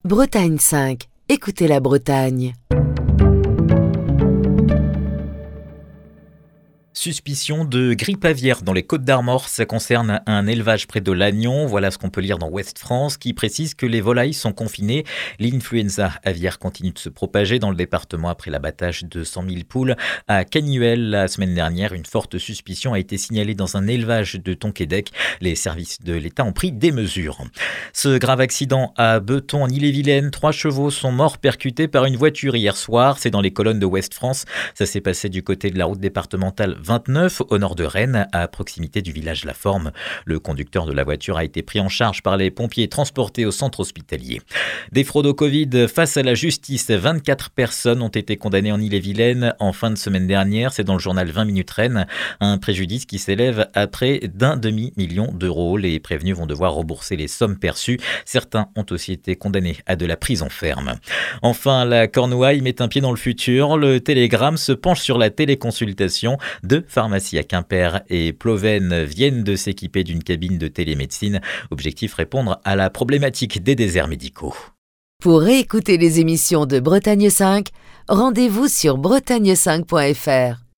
Bretagne 5. Écoutez la Bretagne. Suspicion de grippe aviaire dans les Côtes-d'Armor. Ça concerne un élevage près de Lannion. Voilà ce qu'on peut lire dans Ouest France qui précise que les volailles sont confinées. L'influenza aviaire continue de se propager dans le département après l'abattage de 100 000 poules à Cagnuel la semaine dernière. Une forte suspicion a été signalée dans un élevage de Tonquédec. Les services de l'État ont pris des mesures. Ce grave accident à Beton en Ille-et-Vilaine. 3 chevaux sont morts percutés par une voiture hier soir. C'est dans les colonnes de Ouest France. Ça s'est passé du côté de la route départementale 29 au nord de Rennes, à proximité du village La Forme. Le conducteur de la voiture a été pris en charge par les pompiers et transporté au centre hospitalier. Des fraudes au Covid face à la justice. 24 personnes ont été condamnées en Ille-et-Vilaine en fin de semaine dernière. C'est dans le journal 20 minutes Rennes. Un préjudice qui s'élève à près d'1 demi-million d'euros. Les prévenus vont devoir rembourser les sommes perçues. Certains ont aussi été condamnés à de la prison ferme. Enfin, la Cornouaille met un pied dans le futur. Le Télégramme se penche sur la téléconsultation. 2 pharmacies à Quimper et Ploven viennent de s'équiper d'une cabine de télémédecine. Objectif, répondre à la problématique des déserts médicaux. Pour réécouter les émissions de Bretagne 5, rendez-vous sur bretagne5.fr.